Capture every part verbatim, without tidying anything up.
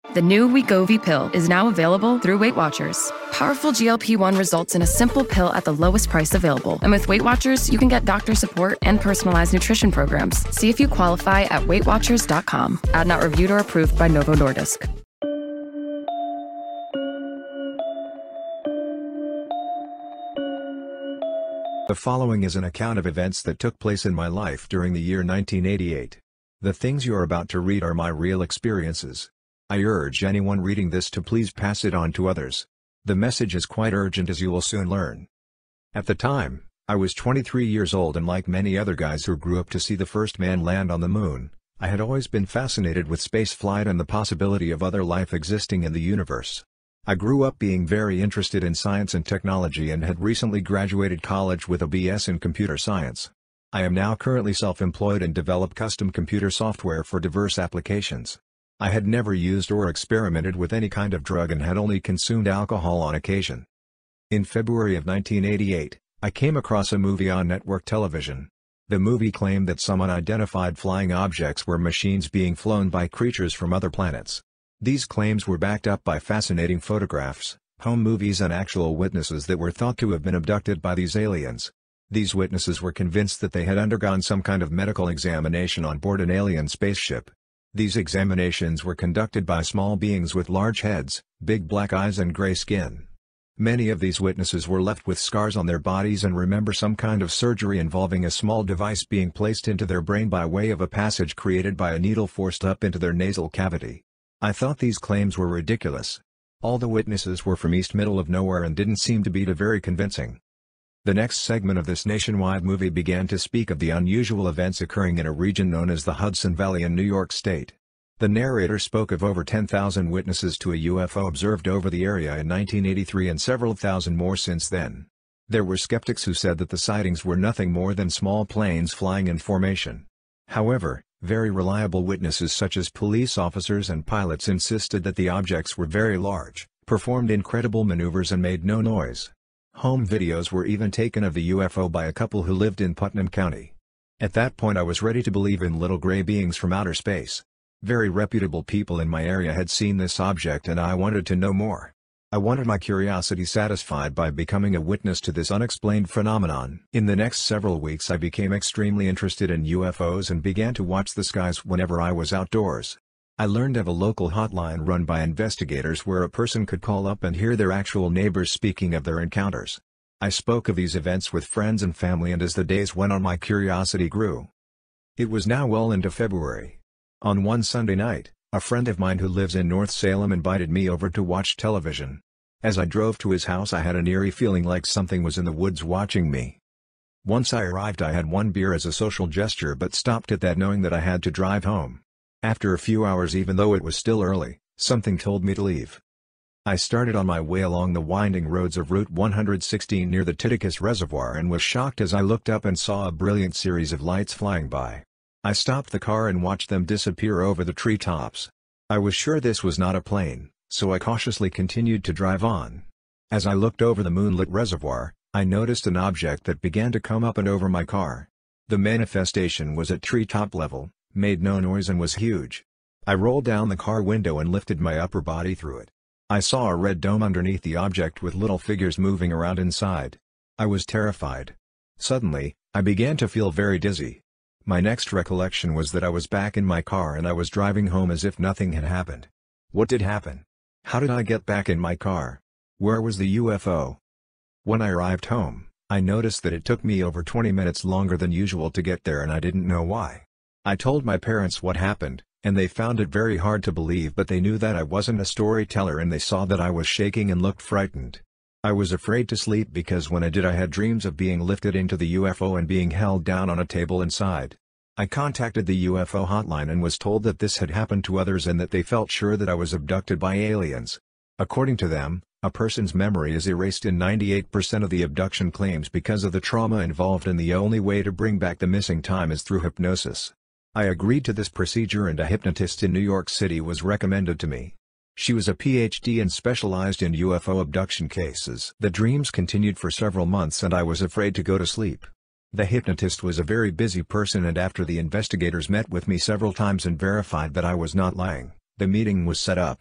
The new Wegovy pill is now available through Weight Watchers. Powerful G L P one results in a simple pill at the lowest price available. And with Weight Watchers, you can get doctor support and personalized nutrition programs. See if you qualify at weight watchers dot com. Ad not reviewed or approved by Novo Nordisk. The following is an account of events that took place in my life during the year nineteen eighty-eight. The things you are about to read are my real experiences. I urge anyone reading this to please pass it on to others. The message is quite urgent, as you will soon learn. At the time, I was twenty-three years old, and like many other guys who grew up to see the first man land on the moon, I had always been fascinated with space flight and the possibility of other life existing in the universe. I grew up being very interested in science and technology and had recently graduated college with a B S in computer science. I am now currently self-employed and develop custom computer software for diverse applications. I had never used or experimented with any kind of drug and had only consumed alcohol on occasion. In February of nineteen eighty-eight, I came across a movie on network television. The movie claimed that some unidentified flying objects were machines being flown by creatures from other planets. These claims were backed up by fascinating photographs, home movies, and actual witnesses that were thought to have been abducted by these aliens. These witnesses were convinced that they had undergone some kind of medical examination on board an alien spaceship. These examinations were conducted by small beings with large heads, big black eyes, and gray skin. Many of these witnesses were left with scars on their bodies and remember some kind of surgery involving a small device being placed into their brain by way of a passage created by a needle forced up into their nasal cavity. I thought these claims were ridiculous. All the witnesses were from East Middle of Nowhere and didn't seem to be too very convincing. The next segment of this nationwide movie began to speak of the unusual events occurring in a region known as the Hudson Valley in New York State. The narrator spoke of over ten thousand witnesses to a U F O observed over the area in nineteen eighty-three and several thousand more since then. There were skeptics who said that the sightings were nothing more than small planes flying in formation. However, very reliable witnesses such as police officers and pilots insisted that the objects were very large, performed incredible maneuvers, and made no noise. Home videos were even taken of the U F O by a couple who lived in Putnam County. At that point I was ready to believe in little gray beings from outer space. Very reputable people in my area had seen this object and I wanted to know more. I wanted my curiosity satisfied by becoming a witness to this unexplained phenomenon. In the next several weeks I became extremely interested in U F Os and began to watch the skies whenever I was outdoors. I learned of a local hotline run by investigators where a person could call up and hear their actual neighbors speaking of their encounters. I spoke of these events with friends and family, and as the days went on my curiosity grew. It was now well into February. On one Sunday night, a friend of mine who lives in North Salem invited me over to watch television. As I drove to his house I had an eerie feeling like something was in the woods watching me. Once I arrived I had one beer as a social gesture but stopped at that knowing that I had to drive home. After a few hours, even though it was still early, something told me to leave. I started on my way along the winding roads of Route one hundred sixteen near the Titticus Reservoir and was shocked as I looked up and saw a brilliant series of lights flying by. I stopped the car and watched them disappear over the treetops. I was sure this was not a plane, so I cautiously continued to drive on. As I looked over the moonlit reservoir, I noticed an object that began to come up and over my car. The manifestation was at treetop level, made no noise, and was huge. I rolled down the car window and lifted my upper body through it. I saw a red dome underneath the object with little figures moving around inside. I was terrified. Suddenly, I began to feel very dizzy. My next recollection was that I was back in my car and I was driving home as if nothing had happened. What did happen? How did I get back in my car? Where was the U F O? When I arrived home, I noticed that it took me over twenty minutes longer than usual to get there and I didn't know why. I told my parents what happened, and they found it very hard to believe, but they knew that I wasn't a storyteller and they saw that I was shaking and looked frightened. I was afraid to sleep because when I did I had dreams of being lifted into the U F O and being held down on a table inside. I contacted the U F O hotline and was told that this had happened to others and that they felt sure that I was abducted by aliens. According to them, a person's memory is erased in ninety-eight percent of the abduction claims because of the trauma involved, and the only way to bring back the missing time is through hypnosis. I agreed to this procedure and a hypnotist in New York City was recommended to me. She was a P H D and specialized in U F O abduction cases. The dreams continued for several months and I was afraid to go to sleep. The hypnotist was a very busy person, and after the investigators met with me several times and verified that I was not lying, the meeting was set up.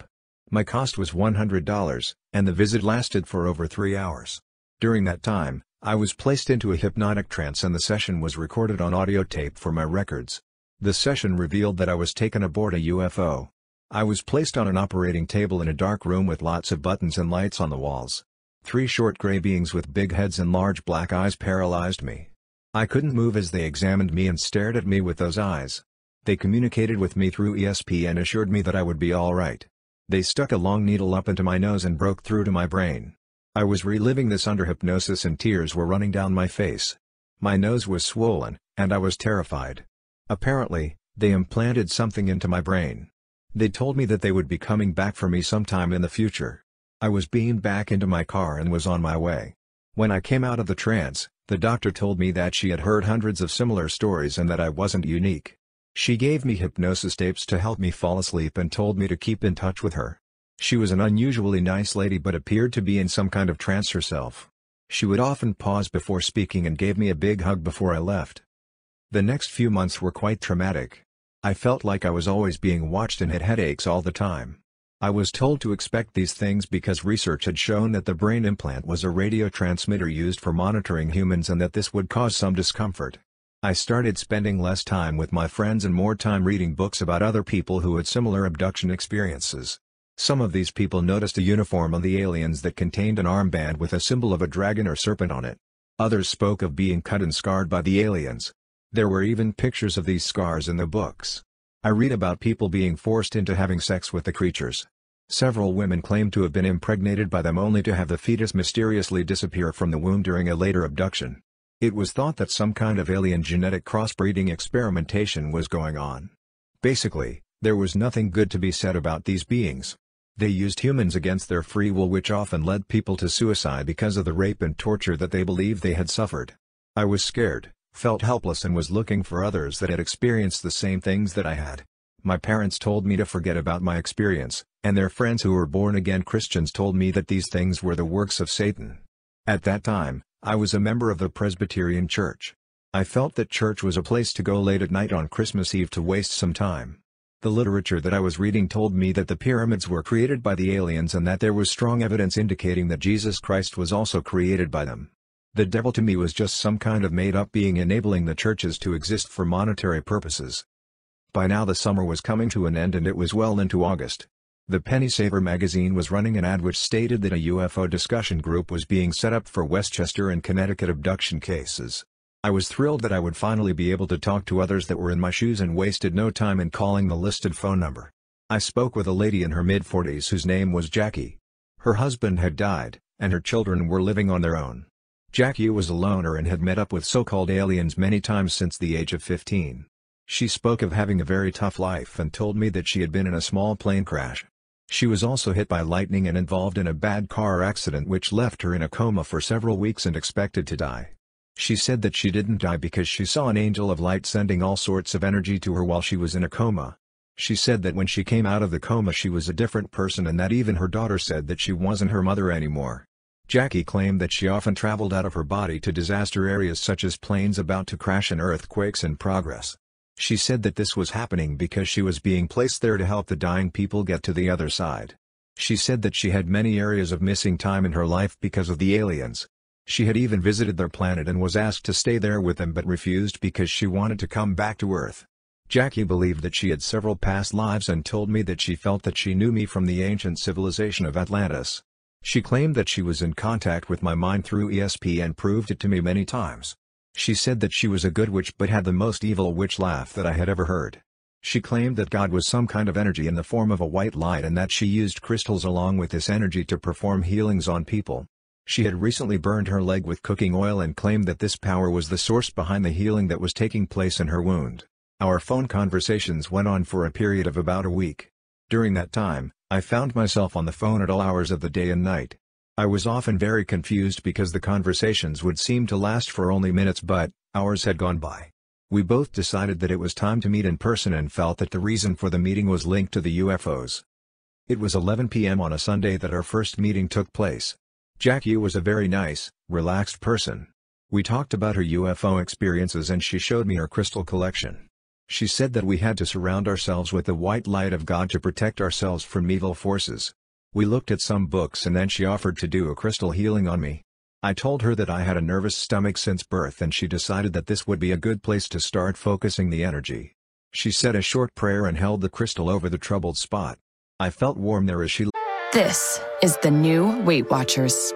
My cost was one hundred dollars, and the visit lasted for over three hours. During that time, I was placed into a hypnotic trance and the session was recorded on audio tape for my records. The session revealed that I was taken aboard a U F O. I was placed on an operating table in a dark room with lots of buttons and lights on the walls. Three short gray beings with big heads and large black eyes paralyzed me. I couldn't move as they examined me and stared at me with those eyes. They communicated with me through E S P and assured me that I would be all right. They stuck a long needle up into my nose and broke through to my brain. I was reliving this under hypnosis and tears were running down my face. My nose was swollen, and I was terrified. Apparently, they implanted something into my brain. They told me that they would be coming back for me sometime in the future. I was beamed back into my car and was on my way. When I came out of the trance, the doctor told me that she had heard hundreds of similar stories and that I wasn't unique. She gave me hypnosis tapes to help me fall asleep and told me to keep in touch with her. She was an unusually nice lady but appeared to be in some kind of trance herself. She would often pause before speaking and gave me a big hug before I left. The next few months were quite traumatic. I felt like I was always being watched and had headaches all the time. I was told to expect these things because research had shown that the brain implant was a radio transmitter used for monitoring humans and that this would cause some discomfort. I started spending less time with my friends and more time reading books about other people who had similar abduction experiences. Some of these people noticed a uniform on the aliens that contained an armband with a symbol of a dragon or serpent on it. Others spoke of being cut and scarred by the aliens. There were even pictures of these scars in the books. I read about people being forced into having sex with the creatures. Several women claimed to have been impregnated by them only to have the fetus mysteriously disappear from the womb during a later abduction. It was thought that some kind of alien genetic crossbreeding experimentation was going on. Basically, there was nothing good to be said about these beings. They used humans against their free will, which often led people to suicide because of the rape and torture that they believed they had suffered. I was scared, felt helpless and was looking for others that had experienced the same things that I had. My parents told me to forget about my experience, and their friends who were born-again Christians told me that these things were the works of Satan. At that time, I was a member of the Presbyterian Church. I felt that church was a place to go late at night on Christmas Eve to waste some time. The literature that I was reading told me that the pyramids were created by the aliens and that there was strong evidence indicating that Jesus Christ was also created by them. The devil to me was just some kind of made-up being enabling the churches to exist for monetary purposes. By now the summer was coming to an end and it was well into August. The Penny Saver magazine was running an ad which stated that a U F O discussion group was being set up for Westchester and Connecticut abduction cases. I was thrilled that I would finally be able to talk to others that were in my shoes and wasted no time in calling the listed phone number. I spoke with a lady in her mid-forties whose name was Jackie. Her husband had died, and her children were living on their own. Jackie was a loner and had met up with so-called aliens many times since the age of fifteen. She spoke of having a very tough life and told me that she had been in a small plane crash. She was also hit by lightning and involved in a bad car accident which left her in a coma for several weeks and expected to die. She said that she didn't die because she saw an angel of light sending all sorts of energy to her while she was in a coma. She said that when she came out of the coma she was a different person and that even her daughter said that she wasn't her mother anymore. Jackie claimed that she often traveled out of her body to disaster areas such as planes about to crash and earthquakes in progress. She said that this was happening because she was being placed there to help the dying people get to the other side. She said that she had many areas of missing time in her life because of the aliens. She had even visited their planet and was asked to stay there with them but refused because she wanted to come back to Earth. Jackie believed that she had several past lives and told me that she felt that she knew me from the ancient civilization of Atlantis. She claimed that she was in contact with my mind through E S P and proved it to me many times. She said that she was a good witch but had the most evil witch laugh that I had ever heard. She claimed that God was some kind of energy in the form of a white light and that she used crystals along with this energy to perform healings on people. She had recently burned her leg with cooking oil and claimed that this power was the source behind the healing that was taking place in her wound. Our phone conversations went on for a period of about a week. During that time, I found myself on the phone at all hours of the day and night. I was often very confused because the conversations would seem to last for only minutes but hours had gone by. We both decided that it was time to meet in person and felt that the reason for the meeting was linked to the U F Os. It was eleven p m on a Sunday that our first meeting took place. Jackie was a very nice, relaxed person. We talked about her U F O experiences and she showed me her crystal collection. She said that we had to surround ourselves with the white light of God to protect ourselves from evil forces. We looked at some books and then she offered to do a crystal healing on me. I told her that I had a nervous stomach since birth and she decided that this would be a good place to start focusing the energy. She said a short prayer and held the crystal over the troubled spot. I felt warm there as she... This is the new Weight Watchers.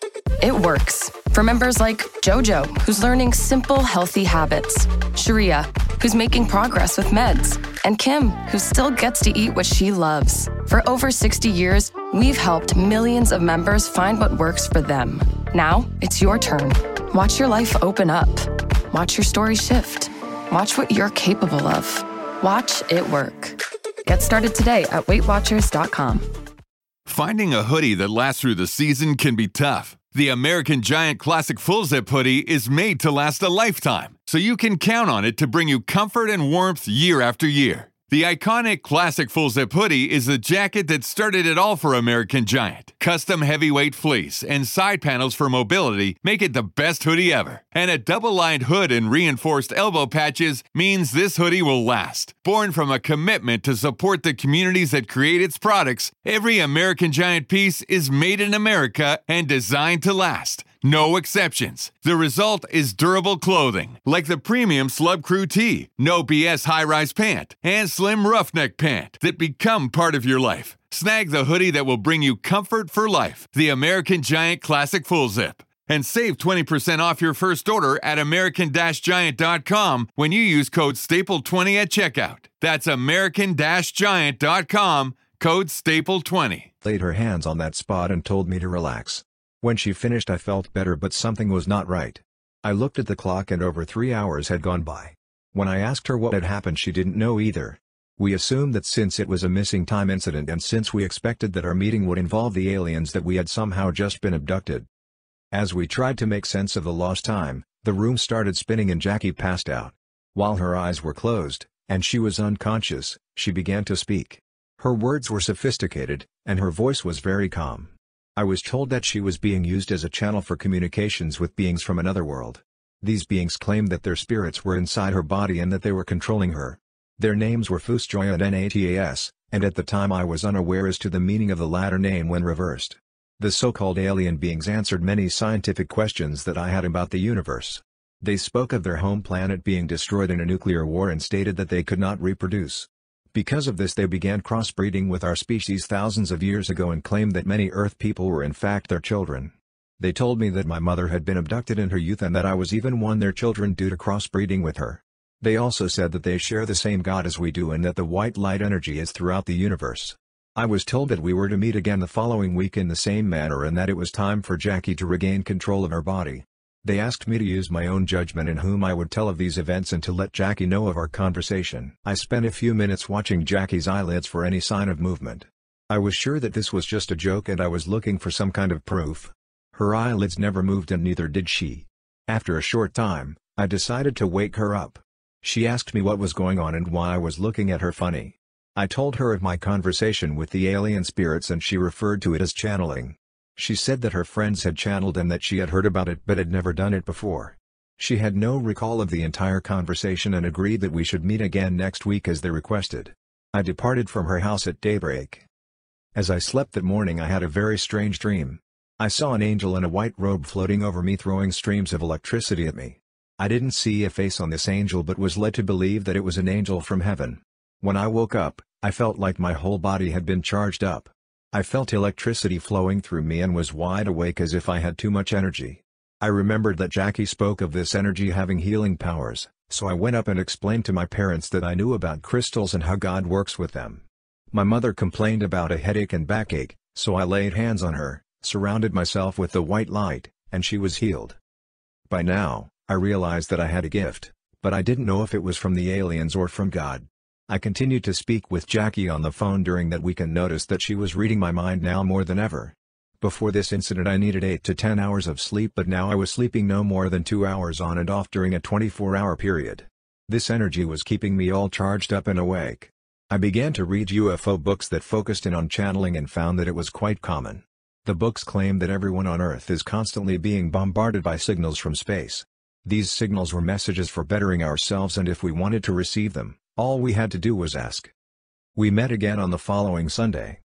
It works for members like Jojo, who's learning simple, healthy habits, Sharia, who's making progress with meds, and Kim, who still gets to eat what she loves. For over sixty years, we've helped millions of members find what works for them. Now, it's your turn. Watch your life open up. Watch your story shift. Watch what you're capable of. Watch it work. Get started today at weight watchers dot com. Finding a hoodie that lasts through the season can be tough. The American Giant Classic Full Zip hoodie is made to last a lifetime, so you can count on it to bring you comfort and warmth year after year. The iconic Classic Full Zip hoodie is the jacket that started it all for American Giant. Custom heavyweight fleece and side panels for mobility make it the best hoodie ever. And a double-lined hood and reinforced elbow patches means this hoodie will last. Born from a commitment to support the communities that create its products, every American Giant piece is made in America and designed to last. No exceptions. The result is durable clothing, like the premium Slub Crew Tee, No B S high-rise pant, and slim roughneck pant that become part of your life. Snag the hoodie that will bring you comfort for life, the American Giant Classic Full Zip. And save twenty percent off your first order at American Giant dot com when you use code staple twenty at checkout. That's American Giant dot com, code staple twenty. Laid her hands on that spot and told me to relax. When she finished I felt better, but something was not right. I looked at the clock and over three hours had gone by. When I asked her what had happened she didn't know either. We assumed that since it was a missing time incident and since we expected that our meeting would involve the aliens, that we had somehow just been abducted. As we tried to make sense of the lost time, the room started spinning and Jackie passed out. While her eyes were closed, and she was unconscious, she began to speak. Her words were sophisticated, and her voice was very calm. I was told that she was being used as a channel for communications with beings from another world. These beings claimed that their spirits were inside her body and that they were controlling her. Their names were Fusjoy and Natas, and at the time I was unaware as to the meaning of the latter name when reversed. The so-called alien beings answered many scientific questions that I had about the universe. They spoke of their home planet being destroyed in a nuclear war and stated that they could not reproduce. Because of this they began crossbreeding with our species thousands of years ago and claimed that many Earth people were in fact their children. They told me that my mother had been abducted in her youth and that I was even one their children due to crossbreeding with her. They also said that they share the same God as we do and that the white light energy is throughout the universe. I was told that we were to meet again the following week in the same manner and that it was time for Jackie to regain control of her body. They asked me to use my own judgment in whom I would tell of these events and to let Jackie know of our conversation. I spent a few minutes watching Jackie's eyelids for any sign of movement. I was sure that this was just a joke and I was looking for some kind of proof. Her eyelids never moved and neither did she. After a short time, I decided to wake her up. She asked me what was going on and why I was looking at her funny. I told her of my conversation with the alien spirits and she referred to it as channeling. She said that her friends had channeled and that she had heard about it but had never done it before. She had no recall of the entire conversation and agreed that we should meet again next week as they requested. I departed from her house at daybreak. As I slept that morning I had a very strange dream. I saw an angel in a white robe floating over me throwing streams of electricity at me. I didn't see a face on this angel but was led to believe that it was an angel from heaven. When I woke up, I felt like my whole body had been charged up. I felt electricity flowing through me and was wide awake as if I had too much energy. I remembered that Jackie spoke of this energy having healing powers, so I went up and explained to my parents that I knew about crystals and how God works with them. My mother complained about a headache and backache, so I laid hands on her, surrounded myself with the white light, and she was healed. By now, I realized that I had a gift, but I didn't know if it was from the aliens or from God. I continued to speak with Jackie on the phone during that week and noticed that she was reading my mind now more than ever. Before this incident I needed eight to ten hours of sleep, but now I was sleeping no more than two hours on and off during a twenty-four hour period. This energy was keeping me all charged up and awake. I began to read U F O books that focused in on channeling and found that it was quite common. The books claimed that everyone on Earth is constantly being bombarded by signals from space. These signals were messages for bettering ourselves, and if we wanted to receive them, all we had to do was ask. We met again on the following Sunday.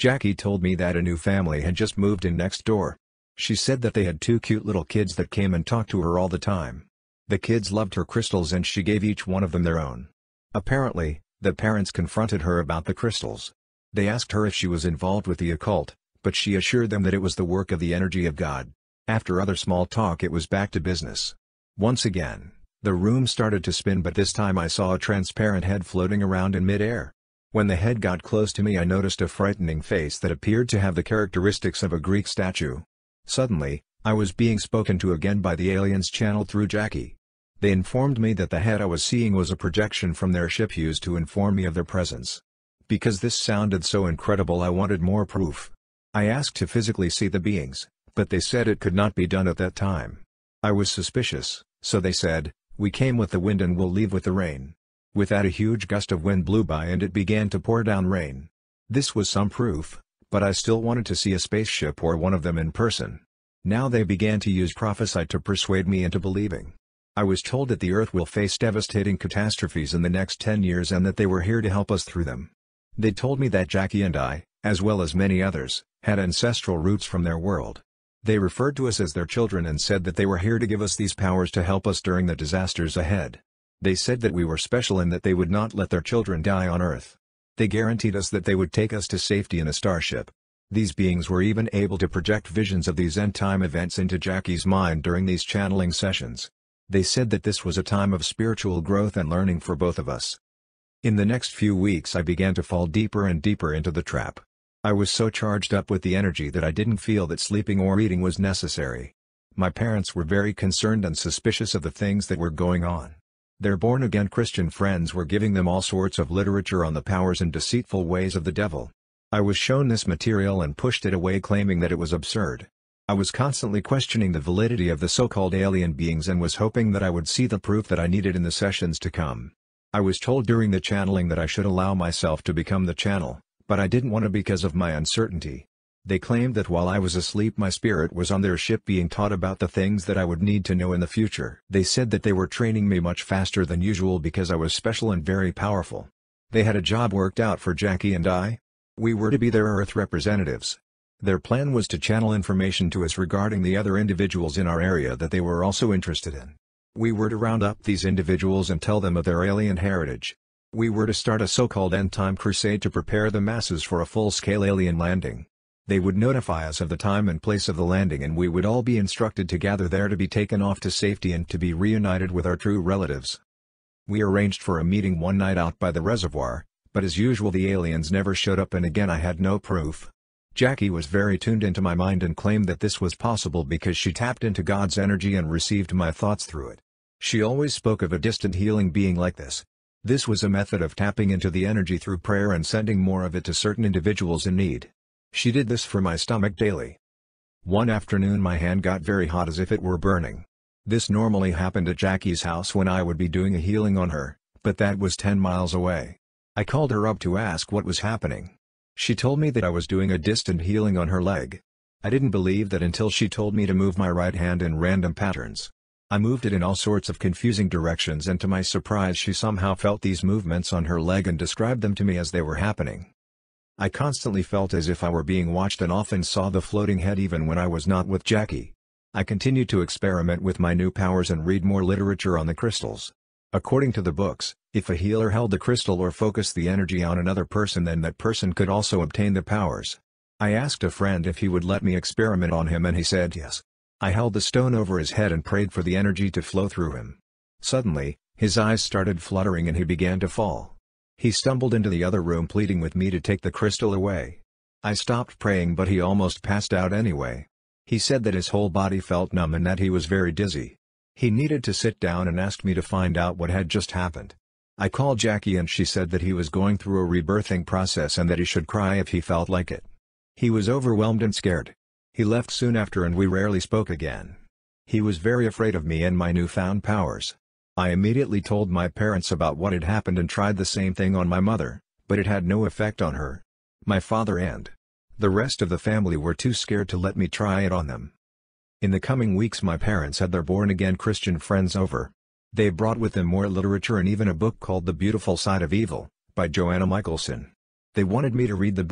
Jackie told me that a new family had just moved in next door. She said that they had two cute little kids that came and talked to her all the time. The kids loved her crystals and she gave each one of them their own. Apparently, the parents confronted her about the crystals. They asked her if she was involved with the occult, but she assured them that it was the work of the energy of God. After other small talk, it was back to business. Once again, the room started to spin, but this time I saw a transparent head floating around in mid-air. When the head got close to me, I noticed a frightening face that appeared to have the characteristics of a Greek statue. Suddenly, I was being spoken to again by the aliens channeled through Jackie. They informed me that the head I was seeing was a projection from their ship used to inform me of their presence. Because this sounded so incredible, I wanted more proof. I asked to physically see the beings, but they said it could not be done at that time. I was suspicious, so they said, "We came with the wind and we'll leave with the rain." With that, a huge gust of wind blew by and it began to pour down rain. This was some proof, but I still wanted to see a spaceship or one of them in person. Now they began to use prophecy to persuade me into believing. I was told that the Earth will face devastating catastrophes in the next ten years and that they were here to help us through them. They told me that Jackie and I, as well as many others, had ancestral roots from their world. They referred to us as their children and said that they were here to give us these powers to help us during the disasters ahead. They said that we were special and that they would not let their children die on Earth. They guaranteed us that they would take us to safety in a starship. These beings were even able to project visions of these end-time events into Jackie's mind during these channeling sessions. They said that this was a time of spiritual growth and learning for both of us. In the next few weeks I began to fall deeper and deeper into the trap. I was so charged up with the energy that I didn't feel that sleeping or eating was necessary. My parents were very concerned and suspicious of the things that were going on. Their born-again Christian friends were giving them all sorts of literature on the powers and deceitful ways of the devil. I was shown this material and pushed it away, claiming that it was absurd. I was constantly questioning the validity of the so-called alien beings and was hoping that I would see the proof that I needed in the sessions to come. I was told during the channeling that I should allow myself to become the channel, but I didn't want to because of my uncertainty. They claimed that while I was asleep my spirit was on their ship being taught about the things that I would need to know in the future. They said that they were training me much faster than usual because I was special and very powerful. They had a job worked out for Jackie and I. We were to be their Earth representatives. Their plan was to channel information to us regarding the other individuals in our area that they were also interested in. We were to round up these individuals and tell them of their alien heritage. We were to start a so-called end-time crusade to prepare the masses for a full-scale alien landing. They would notify us of the time and place of the landing and we would all be instructed to gather there to be taken off to safety and to be reunited with our true relatives. We arranged for a meeting one night out by the reservoir, but as usual the aliens never showed up and again I had no proof. Jackie was very tuned into my mind and claimed that this was possible because she tapped into God's energy and received my thoughts through it. She always spoke of a distant healing being like this. This was a method of tapping into the energy through prayer and sending more of it to certain individuals in need. She did this for my stomach daily. One afternoon my hand got very hot as if it were burning. This normally happened at Jackie's house when I would be doing a healing on her, but that was ten miles away. I called her up to ask what was happening. She told me that I was doing a distant healing on her leg. I didn't believe that until she told me to move my right hand in random patterns. I moved it in all sorts of confusing directions and to my surprise she somehow felt these movements on her leg and described them to me as they were happening. I constantly felt as if I were being watched and often saw the floating head even when I was not with Jackie. I continued to experiment with my new powers and read more literature on the crystals. According to the books, if a healer held the crystal or focused the energy on another person, then that person could also obtain the powers. I asked a friend if he would let me experiment on him and he said yes. I held the stone over his head and prayed for the energy to flow through him. Suddenly, his eyes started fluttering and he began to fall. He stumbled into the other room pleading with me to take the crystal away. I stopped praying but he almost passed out anyway. He said that his whole body felt numb and that he was very dizzy. He needed to sit down and asked me to find out what had just happened. I called Jackie and she said that he was going through a rebirthing process and that he should cry if he felt like it. He was overwhelmed and scared. He left soon after and we rarely spoke again. He was very afraid of me and my newfound powers. I immediately told my parents about what had happened and tried the same thing on my mother, but it had no effect on her. My father and the rest of the family were too scared to let me try it on them. In the coming weeks my parents had their born-again Christian friends over. They brought with them more literature and even a book called The Beautiful Side of Evil, by Joanna Michelson. They wanted me to read the book,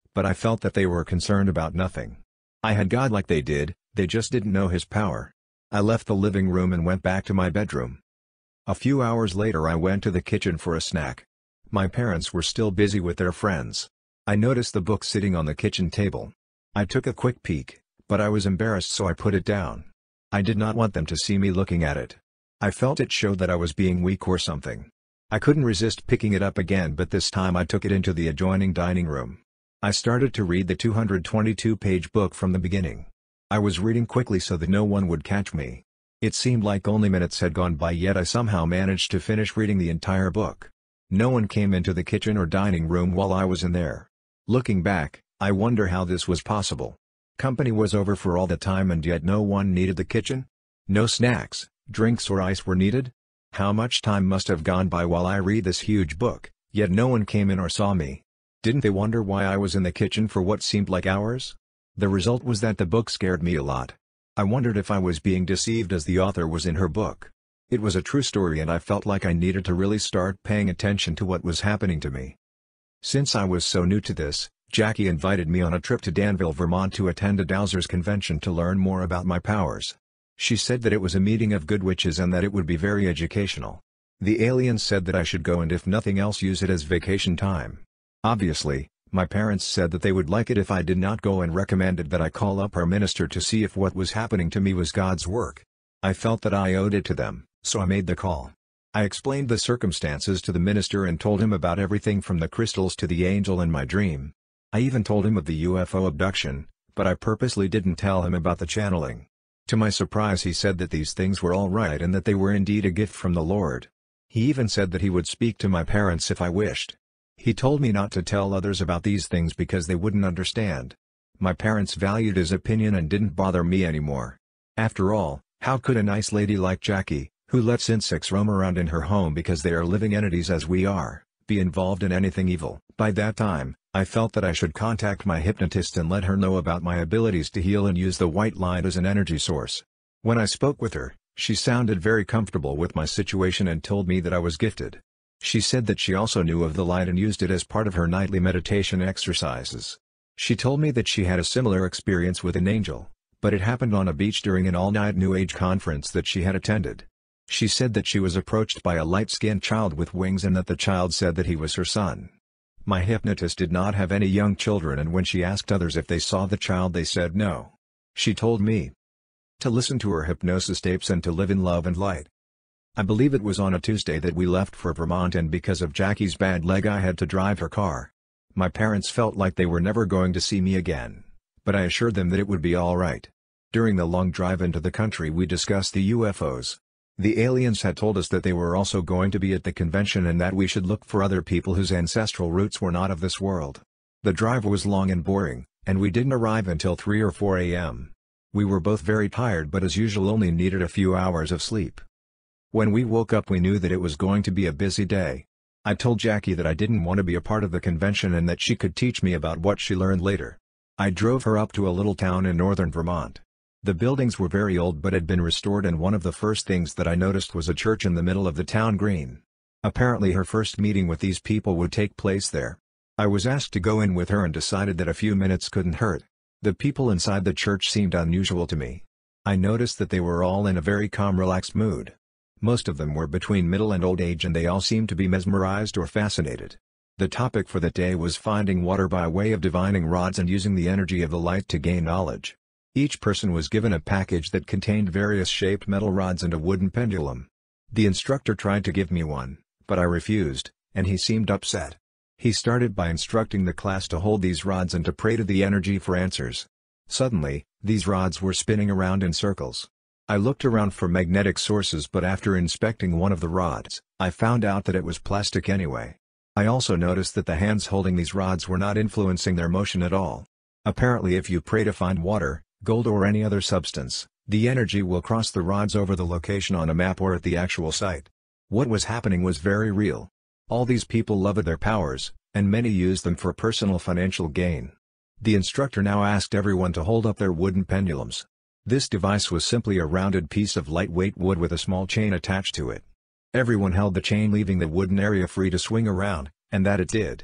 but I felt that they were concerned about nothing. I had God like they did, they just didn't know His power. I left the living room and went back to my bedroom. A few hours later I went to the kitchen for a snack. My parents were still busy with their friends. I noticed the book sitting on the kitchen table. I took a quick peek, but I was embarrassed so I put it down. I did not want them to see me looking at it. I felt it showed that I was being weak or something. I couldn't resist picking it up again, but this time I took it into the adjoining dining room. I started to read the two hundred twenty-two page book from the beginning. I was reading quickly so that no one would catch me. It seemed like only minutes had gone by, yet I somehow managed to finish reading the entire book. No one came into the kitchen or dining room while I was in there. Looking back, I wonder how this was possible. Company was over for all the time and yet no one needed the kitchen? No snacks, drinks or ice were needed? How much time must have gone by while I read this huge book, yet no one came in or saw me? Didn't they wonder why I was in the kitchen for what seemed like hours? The result was that the book scared me a lot. I wondered if I was being deceived as the author was in her book. It was a true story and I felt like I needed to really start paying attention to what was happening to me. Since I was so new to this, Jackie invited me on a trip to Danville, Vermont to attend a Dowsers convention to learn more about my powers. She said that it was a meeting of good witches and that it would be very educational. The aliens said that I should go and if nothing else use it as vacation time. Obviously, my parents said that they would like it if I did not go and recommended that I call up our minister to see if what was happening to me was God's work. I felt that I owed it to them, so I made the call. I explained the circumstances to the minister and told him about everything from the crystals to the angel in my dream. I even told him of the U F O abduction, but I purposely didn't tell him about the channeling. To my surprise, he said that these things were all right and that they were indeed a gift from the Lord. He even said that he would speak to my parents if I wished. He told me not to tell others about these things because they wouldn't understand. My parents valued his opinion and didn't bother me anymore. After all, how could a nice lady like Jackie, who lets insects roam around in her home because they are living entities as we are, be involved in anything evil? By that time, I felt that I should contact my hypnotist and let her know about my abilities to heal and use the white light as an energy source. When I spoke with her, she sounded very comfortable with my situation and told me that I was gifted. She said that she also knew of the light and used it as part of her nightly meditation exercises. She told me that she had a similar experience with an angel, but it happened on a beach during an all-night New Age conference that she had attended. She said that she was approached by a light-skinned child with wings and that the child said that he was her son. My hypnotist did not have any young children, and when she asked others if they saw the child they said no. She told me to listen to her hypnosis tapes and to live in love and light. I believe it was on a Tuesday that we left for Vermont, and because of Jackie's bad leg I had to drive her car. My parents felt like they were never going to see me again, but I assured them that it would be all right. During the long drive into the country we discussed the U F Os. The aliens had told us that they were also going to be at the convention and that we should look for other people whose ancestral roots were not of this world. The drive was long and boring, and we didn't arrive until three or four a m We were both very tired but as usual only needed a few hours of sleep. When we woke up we knew that it was going to be a busy day. I told Jackie that I didn't want to be a part of the convention and that she could teach me about what she learned later. I drove her up to a little town in northern Vermont. The buildings were very old but had been restored, and one of the first things that I noticed was a church in the middle of the town green. Apparently her first meeting with these people would take place there. I was asked to go in with her and decided that a few minutes couldn't hurt. The people inside the church seemed unusual to me. I noticed that they were all in a very calm, relaxed mood. Most of them were between middle and old age and they all seemed to be mesmerized or fascinated. The topic for that day was finding water by way of divining rods and using the energy of the light to gain knowledge. Each person was given a package that contained various shaped metal rods and a wooden pendulum. The instructor tried to give me one, but I refused, and he seemed upset. He started by instructing the class to hold these rods and to pray to the energy for answers. Suddenly, these rods were spinning around in circles. I looked around for magnetic sources, but after inspecting one of the rods, I found out that it was plastic anyway. I also noticed that the hands holding these rods were not influencing their motion at all. Apparently if you pray to find water, gold or any other substance, the energy will cross the rods over the location on a map or at the actual site. What was happening was very real. All these people loved their powers, and many used them for personal financial gain. The instructor now asked everyone to hold up their wooden pendulums. This device was simply a rounded piece of lightweight wood with a small chain attached to it. Everyone held the chain, leaving the wooden area free to swing around, and that it did.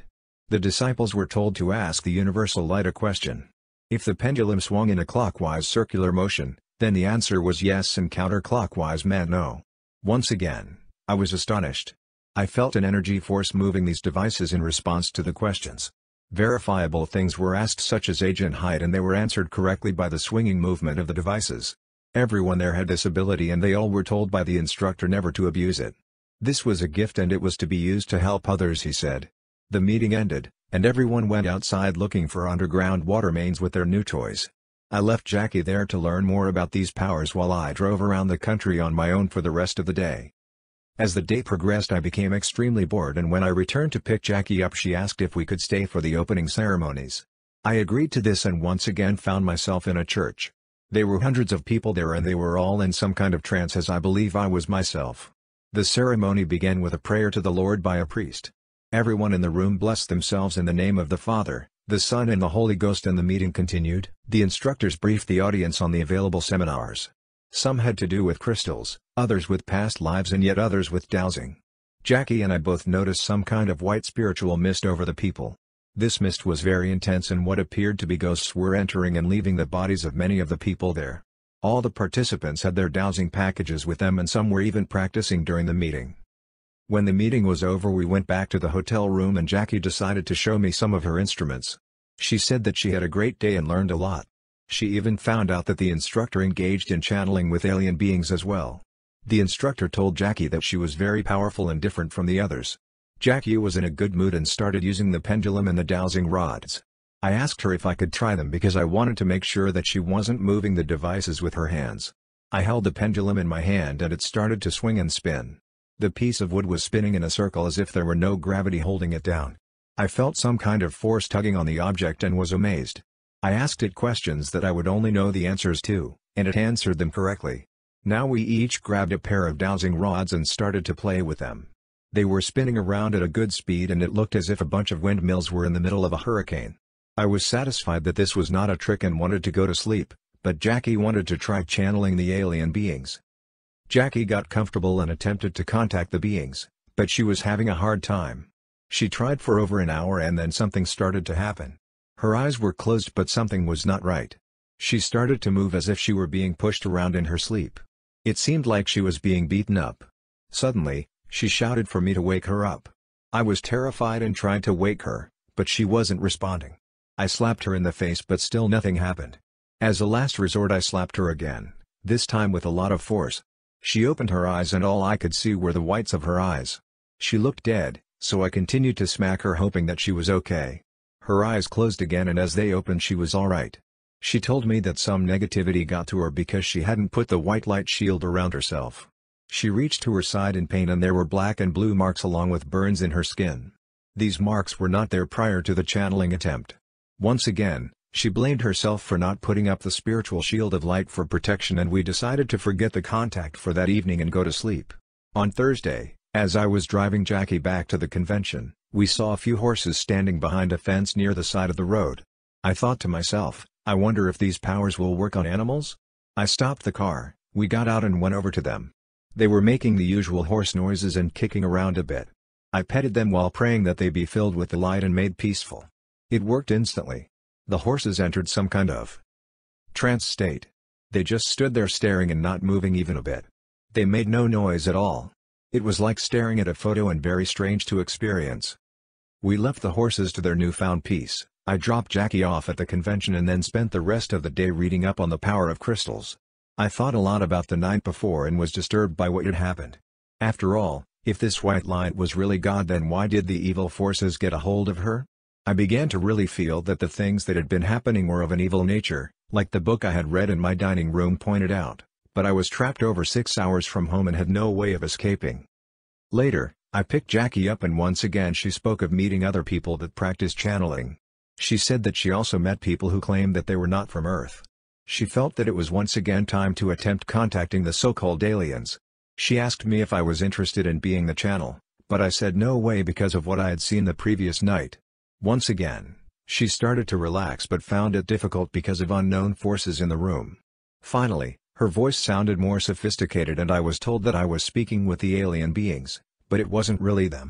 The disciples were told to ask the universal light a question. If the pendulum swung in a clockwise circular motion, then the answer was yes, and counterclockwise meant no. Once again, I was astonished. I felt an energy force moving these devices in response to the questions. Verifiable things were asked, such as age and height, and they were answered correctly by the swinging movement of the devices. Everyone there had this ability, and they all were told by the instructor never to abuse it. This was a gift and it was to be used to help others, he said. The meeting ended, and everyone went outside looking for underground water mains with their new toys. I left Jackie there to learn more about these powers while I drove around the country on my own for the rest of the day. As the day progressed, I became extremely bored, and when I returned to pick Jackie up, she asked if we could stay for the opening ceremonies. I agreed to this and once again found myself in a church. There were hundreds of people there and they were all in some kind of trance, as I believe I was myself. The ceremony began with a prayer to the Lord by a priest. Everyone in the room blessed themselves in the name of the Father, the Son and the Holy Ghost, and the meeting continued. The instructors briefed the audience on the available seminars. Some had to do with crystals, others with past lives, and yet others with dowsing. Jackie and I both noticed some kind of white spiritual mist over the people. This mist was very intense, and what appeared to be ghosts were entering and leaving the bodies of many of the people there. All the participants had their dowsing packages with them, and some were even practicing during the meeting. When the meeting was over, we went back to the hotel room and Jackie decided to show me some of her instruments. She said that she had a great day and learned a lot. She even found out that the instructor engaged in channeling with alien beings as well. The instructor told Jackie that she was very powerful and different from the others. Jackie was in a good mood and started using the pendulum and the dowsing rods. I asked her if I could try them because I wanted to make sure that she wasn't moving the devices with her hands. I held the pendulum in my hand and it started to swing and spin. The piece of wood was spinning in a circle as if there were no gravity holding it down. I felt some kind of force tugging on the object and was amazed. I asked it questions that I would only know the answers to, and it answered them correctly. Now we each grabbed a pair of dowsing rods and started to play with them. They were spinning around at a good speed and it looked as if a bunch of windmills were in the middle of a hurricane. I was satisfied that this was not a trick and wanted to go to sleep, but Jackie wanted to try channeling the alien beings. Jackie got comfortable and attempted to contact the beings, but she was having a hard time. She tried for over an hour and then something started to happen. Her eyes were closed but something was not right. She started to move as if she were being pushed around in her sleep. It seemed like she was being beaten up. Suddenly, she shouted for me to wake her up. I was terrified and tried to wake her, but she wasn't responding. I slapped her in the face but still nothing happened. As a last resort I slapped her again, this time with a lot of force. She opened her eyes and all I could see were the whites of her eyes. She looked dead, so I continued to smack her hoping that she was okay. Her eyes closed again and as they opened she was alright. She told me that some negativity got to her because she hadn't put the white light shield around herself. She reached to her side in pain and there were black and blue marks along with burns in her skin. These marks were not there prior to the channeling attempt. Once again, she blamed herself for not putting up the spiritual shield of light for protection and we decided to forget the contact for that evening and go to sleep. On Thursday, as I was driving Jackie back to the convention, we saw a few horses standing behind a fence near the side of the road. I thought to myself, I wonder if these powers will work on animals? I stopped the car, we got out and went over to them. They were making the usual horse noises and kicking around a bit. I petted them while praying that they be filled with the light and made peaceful. It worked instantly. The horses entered some kind of trance state. They just stood there staring and not moving even a bit. They made no noise at all. It was like staring at a photo and very strange to experience. We left the horses to their newfound peace. I dropped Jackie off at the convention and then spent the rest of the day reading up on the power of crystals. I thought a lot about the night before and was disturbed by what had happened. After all, if this white light was really God, then why did the evil forces get a hold of her? I began to really feel that the things that had been happening were of an evil nature, like the book I had read in my dining room pointed out, but I was trapped over six hours from home and had no way of escaping. Later, I picked Jackie up and once again she spoke of meeting other people that practice channeling. She said that she also met people who claimed that they were not from Earth. She felt that it was once again time to attempt contacting the so-called aliens. She asked me if I was interested in being the channel, but I said no way because of what I had seen the previous night. Once again, she started to relax but found it difficult because of unknown forces in the room. Finally, her voice sounded more sophisticated and I was told that I was speaking with the alien beings, but it wasn't really them.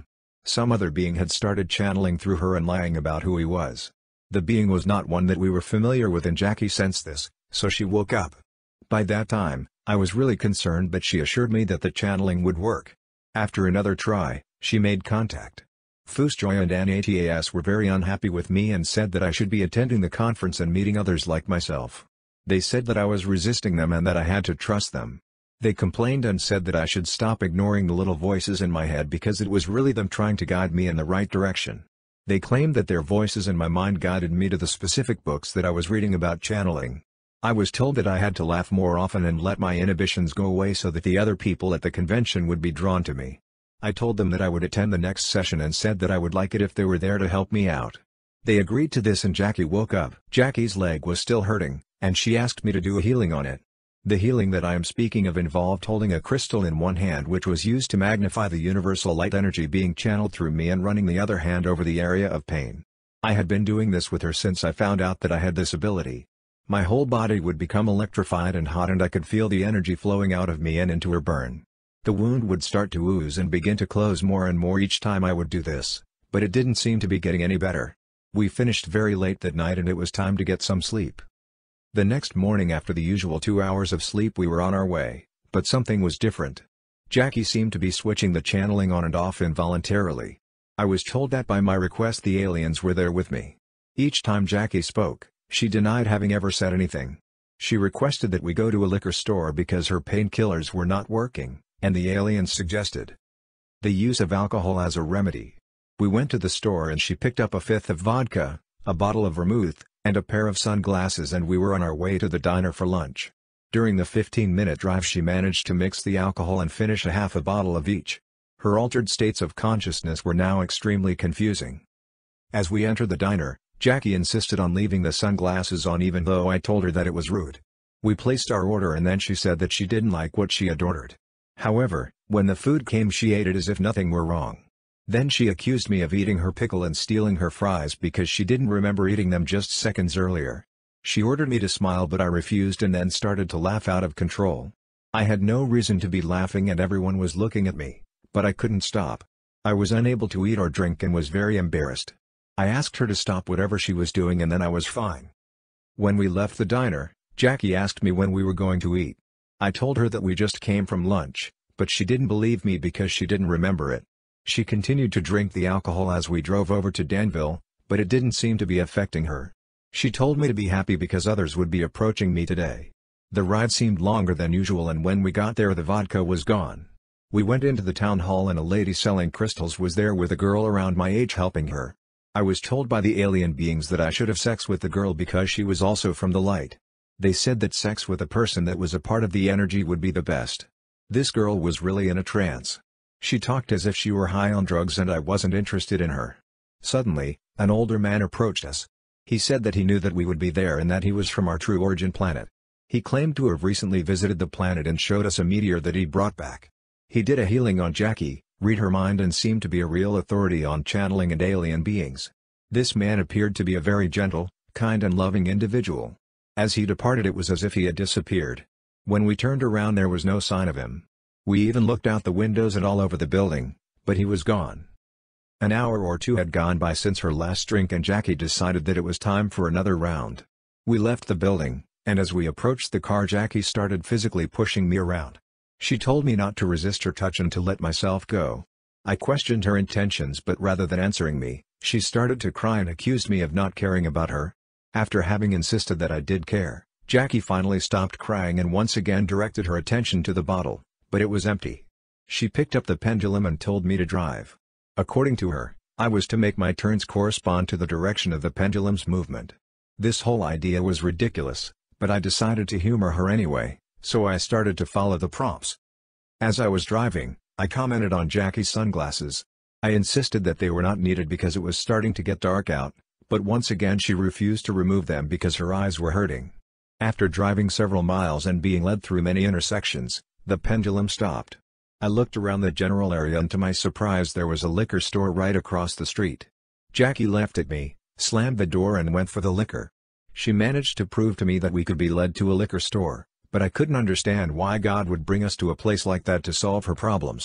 Some other being had started channeling through her and lying about who he was. The being was not one that we were familiar with, and Jackie sensed this, so she woke up. By that time, I was really concerned, but she assured me that the channeling would work. After another try, she made contact. Fusjoy and Anatas were very unhappy with me and said that I should be attending the conference and meeting others like myself. They said that I was resisting them and that I had to trust them. They complained and said that I should stop ignoring the little voices in my head because it was really them trying to guide me in the right direction. They claimed that their voices in my mind guided me to the specific books that I was reading about channeling. I was told that I had to laugh more often and let my inhibitions go away so that the other people at the convention would be drawn to me. I told them that I would attend the next session and said that I would like it if they were there to help me out. They agreed to this and Jackie woke up. Jackie's leg was still hurting, and she asked me to do a healing on it. The healing that I am speaking of involved holding a crystal in one hand, which was used to magnify the universal light energy being channeled through me, and running the other hand over the area of pain. I had been doing this with her since I found out that I had this ability. My whole body would become electrified and hot, and I could feel the energy flowing out of me and into her burn. The wound would start to ooze and begin to close more and more each time I would do this, but it didn't seem to be getting any better. We finished very late that night and it was time to get some sleep. The next morning, after the usual two hours of sleep, we were on our way, but something was different. Jackie seemed to be switching the channeling on and off involuntarily. I was told that by my request the aliens were there with me. Each time Jackie spoke, she denied having ever said anything. She requested that we go to a liquor store because her painkillers were not working, and the aliens suggested the use of alcohol as a remedy. We went to the store and she picked up a fifth of vodka, a bottle of vermouth, and a pair of sunglasses, and we were on our way to the diner for lunch. During the fifteen-minute drive she managed to mix the alcohol and finish a half a bottle of each. Her altered states of consciousness were now extremely confusing. As we entered the diner, Jackie insisted on leaving the sunglasses on even though I told her that it was rude. We placed our order and then she said that she didn't like what she had ordered. However, when the food came she ate it as if nothing were wrong. Then she accused me of eating her pickle and stealing her fries because she didn't remember eating them just seconds earlier. She ordered me to smile, but I refused and then started to laugh out of control. I had no reason to be laughing and everyone was looking at me, but I couldn't stop. I was unable to eat or drink and was very embarrassed. I asked her to stop whatever she was doing and then I was fine. When we left the diner, Jackie asked me when we were going to eat. I told her that we just came from lunch, but she didn't believe me because she didn't remember it. She continued to drink the alcohol as we drove over to Danville, but it didn't seem to be affecting her. She told me to be happy because others would be approaching me today. The ride seemed longer than usual, and when we got there the vodka was gone. We went into the town hall and a lady selling crystals was there with a girl around my age helping her. I was told by the alien beings that I should have sex with the girl because she was also from the light. They said that sex with a person that was a part of the energy would be the best. This girl was really in a trance. She talked as if she were high on drugs and I wasn't interested in her. Suddenly, an older man approached us. He said that he knew that we would be there and that he was from our true origin planet. He claimed to have recently visited the planet and showed us a meteor that he brought back. He did a healing on Jackie, read her mind, and seemed to be a real authority on channeling and alien beings. This man appeared to be a very gentle, kind and loving individual. As he departed it was as if he had disappeared. When we turned around there was no sign of him. We even looked out the windows and all over the building, but he was gone. An hour or two had gone by since her last drink and Jackie decided that it was time for another round. We left the building, and as we approached the car Jackie started physically pushing me around. She told me not to resist her touch and to let myself go. I questioned her intentions, but rather than answering me, she started to cry and accused me of not caring about her. After having insisted that I did care, Jackie finally stopped crying and once again directed her attention to the bottle, but it was empty. She picked up the pendulum and told me to drive. According to her, I was to make my turns correspond to the direction of the pendulum's movement. This whole idea was ridiculous, but I decided to humor her anyway, so I started to follow the prompts. As I was driving, I commented on Jackie's sunglasses. I insisted that they were not needed because it was starting to get dark out, but once again she refused to remove them because her eyes were hurting. After driving several miles and being led through many intersections, the pendulum stopped. I looked around the general area and to my surprise there was a liquor store right across the street. Jackie laughed at me, slammed the door and went for the liquor. She managed to prove to me that we could be led to a liquor store, but I couldn't understand why God would bring us to a place like that to solve her problems.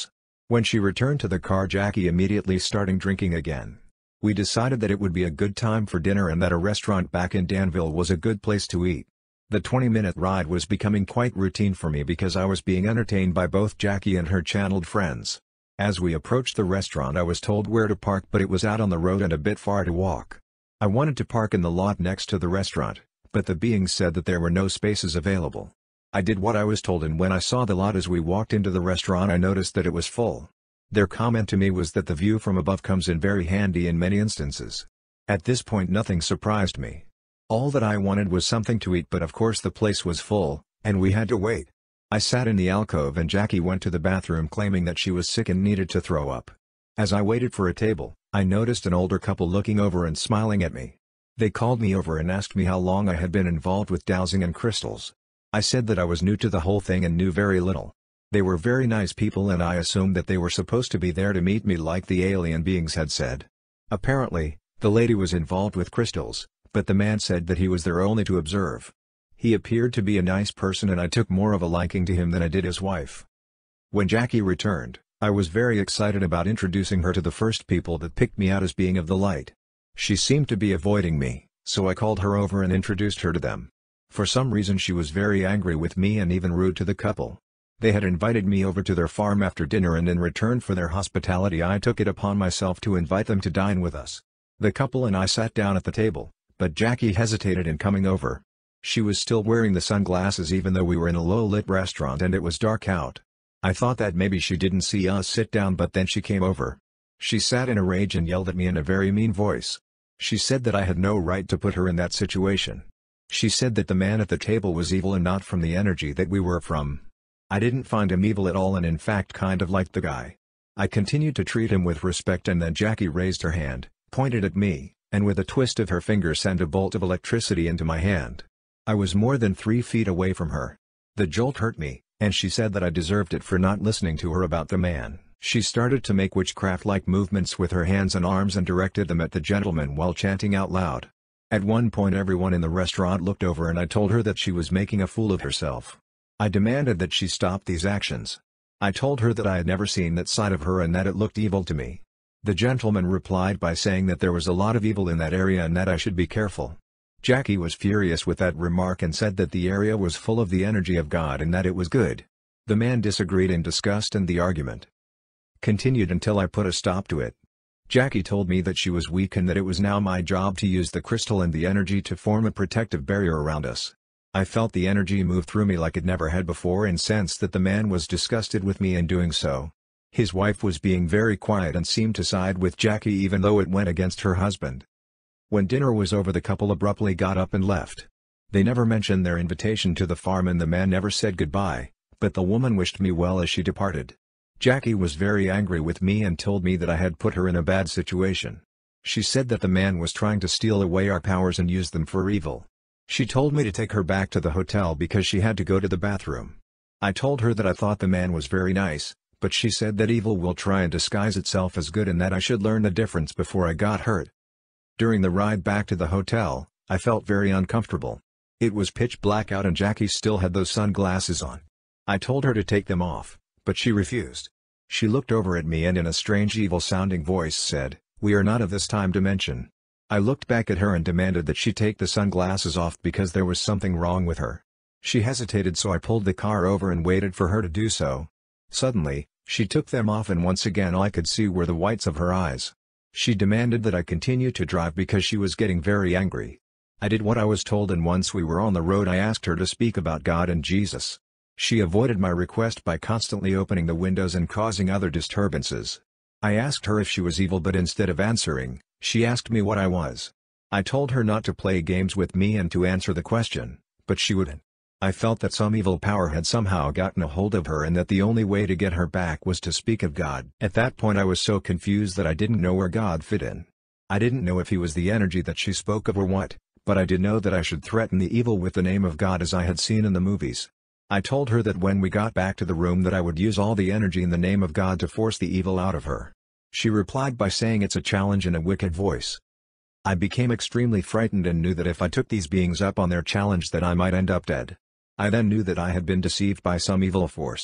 When she returned to the car, Jackie immediately started drinking again. We decided that it would be a good time for dinner and that a restaurant back in Danville was a good place to eat. The twenty-minute ride was becoming quite routine for me because I was being entertained by both Jackie and her channeled friends. As we approached the restaurant, I was told where to park, but it was out on the road and a bit far to walk. I wanted to park in the lot next to the restaurant, but the being said that there were no spaces available. I did what I was told, and when I saw the lot as we walked into the restaurant, I noticed that it was full. Their comment to me was that the view from above comes in very handy in many instances. At this point nothing surprised me. All that I wanted was something to eat, but of course the place was full, and we had to wait. I sat in the alcove and Jackie went to the bathroom claiming that she was sick and needed to throw up. As I waited for a table, I noticed an older couple looking over and smiling at me. They called me over and asked me how long I had been involved with dowsing and crystals. I said that I was new to the whole thing and knew very little. They were very nice people and I assumed that they were supposed to be there to meet me like the alien beings had said. Apparently, the lady was involved with crystals, but the man said that he was there only to observe. He appeared to be a nice person and I took more of a liking to him than I did his wife. When Jackie returned, I was very excited about introducing her to the first people that picked me out as being of the light. She seemed to be avoiding me, so I called her over and introduced her to them. For some reason she was very angry with me and even rude to the couple. They had invited me over to their farm after dinner, and in return for their hospitality I took it upon myself to invite them to dine with us. The couple and I sat down at the table, but Jackie hesitated in coming over. She was still wearing the sunglasses even though we were in a low-lit restaurant and it was dark out. I thought that maybe she didn't see us sit down, but then she came over. She sat in a rage and yelled at me in a very mean voice. She said that I had no right to put her in that situation. She said that the man at the table was evil and not from the energy that we were from. I didn't find him evil at all and in fact kind of liked the guy. I continued to treat him with respect, and then Jackie raised her hand, pointed at me, and with a twist of her finger sent a bolt of electricity into my hand. I was more than three feet away from her. The jolt hurt me, and she said that I deserved it for not listening to her about the man. She started to make witchcraft-like movements with her hands and arms and directed them at the gentleman while chanting out loud. At one point everyone in the restaurant looked over and I told her that she was making a fool of herself. I demanded that she stop these actions. I told her that I had never seen that side of her and that it looked evil to me. The gentleman replied by saying that there was a lot of evil in that area and that I should be careful. Jackie was furious with that remark and said that the area was full of the energy of God and that it was good. The man disagreed in disgust and the argument continued until I put a stop to it. Jackie told me that she was weak and that it was now my job to use the crystal and the energy to form a protective barrier around us. I felt the energy move through me like it never had before and sensed that the man was disgusted with me in doing so. His wife was being very quiet and seemed to side with Jackie even though it went against her husband. When dinner was over, the couple abruptly got up and left. They never mentioned their invitation to the farm and the man never said goodbye, but the woman wished me well as she departed. Jackie was very angry with me and told me that I had put her in a bad situation. She said that the man was trying to steal away our powers and use them for evil. She told me to take her back to the hotel because she had to go to the bathroom. I told her that I thought the man was very nice, but she said that evil will try and disguise itself as good and that I should learn the difference before I got hurt. During the ride back to the hotel, I felt very uncomfortable. It was pitch black out and Jackie still had those sunglasses on. I told her to take them off, but she refused. She looked over at me and in a strange evil-sounding voice said, "We are not of this time dimension." I looked back at her and demanded that she take the sunglasses off because there was something wrong with her. She hesitated, so I pulled the car over and waited for her to do so. Suddenly, she took them off and once again all I could see were the whites of her eyes. She demanded that I continue to drive because she was getting very angry. I did what I was told, and once we were on the road I asked her to speak about God and Jesus. She avoided my request by constantly opening the windows and causing other disturbances. I asked her if she was evil, but instead of answering, she asked me what I was. I told her not to play games with me and to answer the question, but she wouldn't. I felt that some evil power had somehow gotten a hold of her and that the only way to get her back was to speak of God. At that point I was so confused that I didn't know where God fit in. I didn't know if he was the energy that she spoke of or what, but I did know that I should threaten the evil with the name of God as I had seen in the movies. I told her that when we got back to the room that I would use all the energy in the name of God to force the evil out of her. She replied by saying it's a challenge in a wicked voice. I became extremely frightened and knew that if I took these beings up on their challenge that I might end up dead. I then knew that I had been deceived by some evil force.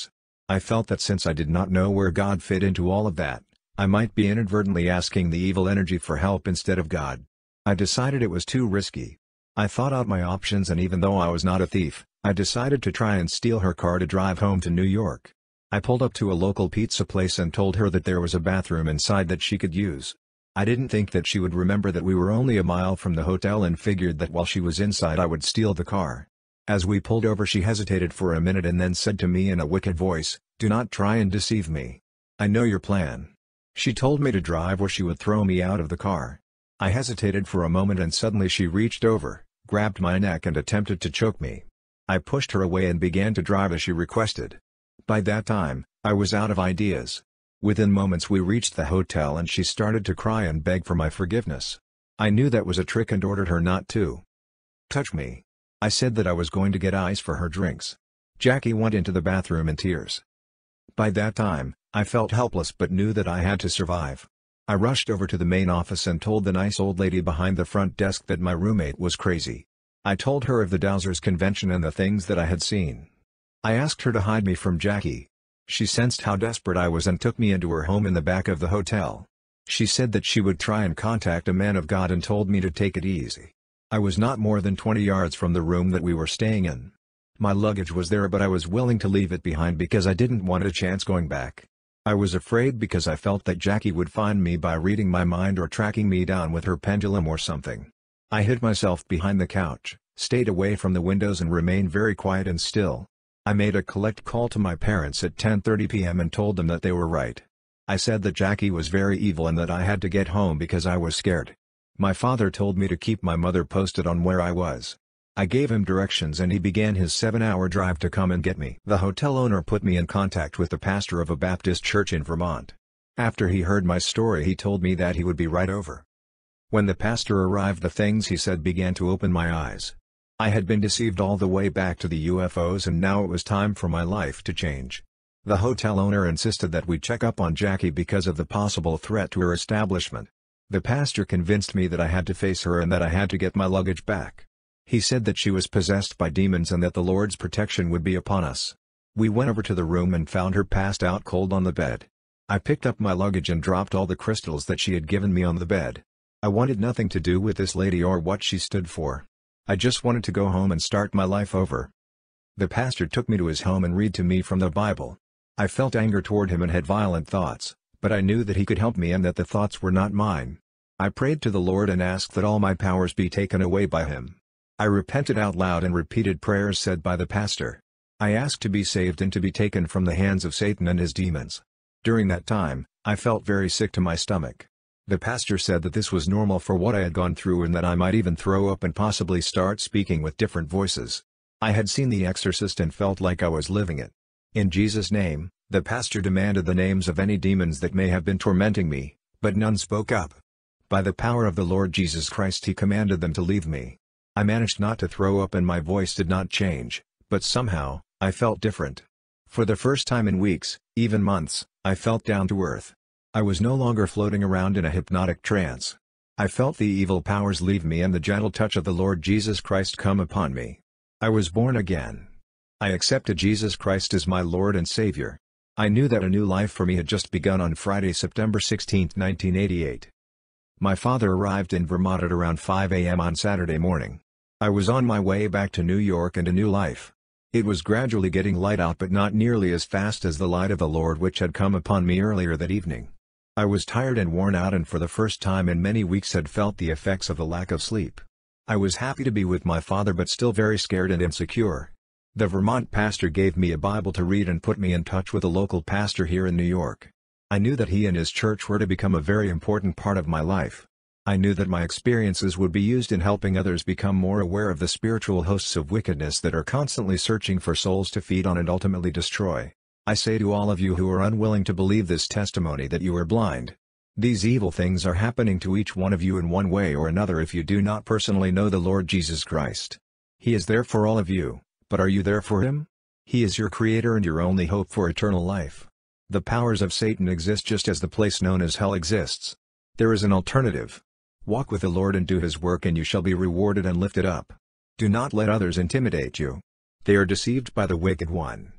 I felt that since I did not know where God fit into all of that, I might be inadvertently asking the evil energy for help instead of God. I decided it was too risky. I thought out my options, and even though I was not a thief, I decided to try and steal her car to drive home to New York. I pulled up to a local pizza place and told her that there was a bathroom inside that she could use. I didn't think that she would remember that we were only a mile from the hotel and figured that while she was inside I would steal the car. As we pulled over, she hesitated for a minute and then said to me in a wicked voice, "Do not try and deceive me. I know your plan." She told me to drive or she would throw me out of the car. I hesitated for a moment and suddenly she reached over, grabbed my neck and attempted to choke me. I pushed her away and began to drive as she requested. By that time, I was out of ideas. Within moments we reached the hotel and she started to cry and beg for my forgiveness. I knew that was a trick and ordered her not to touch me. I said that I was going to get ice for her drinks. Jackie went into the bathroom in tears. By that time, I felt helpless but knew that I had to survive. I rushed over to the main office and told the nice old lady behind the front desk that my roommate was crazy. I told her of the Dowsers convention and the things that I had seen. I asked her to hide me from Jackie. She sensed how desperate I was and took me into her home in the back of the hotel. She said that she would try and contact a man of God and told me to take it easy. I was not more than twenty yards from the room that we were staying in. My luggage was there but I was willing to leave it behind because I didn't want a chance going back. I was afraid because I felt that Jackie would find me by reading my mind or tracking me down with her pendulum or something. I hid myself behind the couch, stayed away from the windows and remained very quiet and still. I made a collect call to my parents at ten thirty p m and told them that they were right. I said that Jackie was very evil and that I had to get home because I was scared. My father told me to keep my mother posted on where I was. I gave him directions and he began his seven-hour drive to come and get me. The hotel owner put me in contact with the pastor of a Baptist church in Vermont. After he heard my story he told me that he would be right over. When the pastor arrived, the things he said began to open my eyes. I had been deceived all the way back to the U F Os and now it was time for my life to change. The hotel owner insisted that we check up on Jackie because of the possible threat to her establishment. The pastor convinced me that I had to face her and that I had to get my luggage back. He said that she was possessed by demons and that the Lord's protection would be upon us. We went over to the room and found her passed out cold on the bed. I picked up my luggage and dropped all the crystals that she had given me on the bed. I wanted nothing to do with this lady or what she stood for. I just wanted to go home and start my life over. The pastor took me to his home and read to me from the Bible. I felt anger toward him and had violent thoughts, but I knew that he could help me and that the thoughts were not mine. I prayed to the Lord and asked that all my powers be taken away by him. I repented out loud and repeated prayers said by the pastor. I asked to be saved and to be taken from the hands of Satan and his demons. During that time, I felt very sick to my stomach. The pastor said that this was normal for what I had gone through and that I might even throw up and possibly start speaking with different voices. I had seen The Exorcist and felt like I was living it. In Jesus' name, the pastor demanded the names of any demons that may have been tormenting me, but none spoke up. By the power of the Lord Jesus Christ he commanded them to leave me. I managed not to throw up and my voice did not change, but somehow, I felt different. For the first time in weeks, even months, I felt down to earth. I was no longer floating around in a hypnotic trance. I felt the evil powers leave me and the gentle touch of the Lord Jesus Christ come upon me. I was born again. I accepted Jesus Christ as my Lord and Savior. I knew that a new life for me had just begun on Friday, September sixteenth, nineteen eighty-eight. My father arrived in Vermont at around five a m on Saturday morning. I was on my way back to New York and a new life. It was gradually getting light out but not nearly as fast as the light of the Lord which had come upon me earlier that evening. I was tired and worn out and for the first time in many weeks had felt the effects of the lack of sleep. I was happy to be with my father but still very scared and insecure. The Vermont pastor gave me a Bible to read and put me in touch with a local pastor here in New York. I knew that he and his church were to become a very important part of my life. I knew that my experiences would be used in helping others become more aware of the spiritual hosts of wickedness that are constantly searching for souls to feed on and ultimately destroy. I say to all of you who are unwilling to believe this testimony that you are blind. These evil things are happening to each one of you in one way or another if you do not personally know the Lord Jesus Christ. He is there for all of you, but are you there for Him? He is your Creator and your only hope for eternal life. The powers of Satan exist just as the place known as hell exists. There is an alternative. Walk with the Lord and do His work and you shall be rewarded and lifted up. Do not let others intimidate you. They are deceived by the wicked one.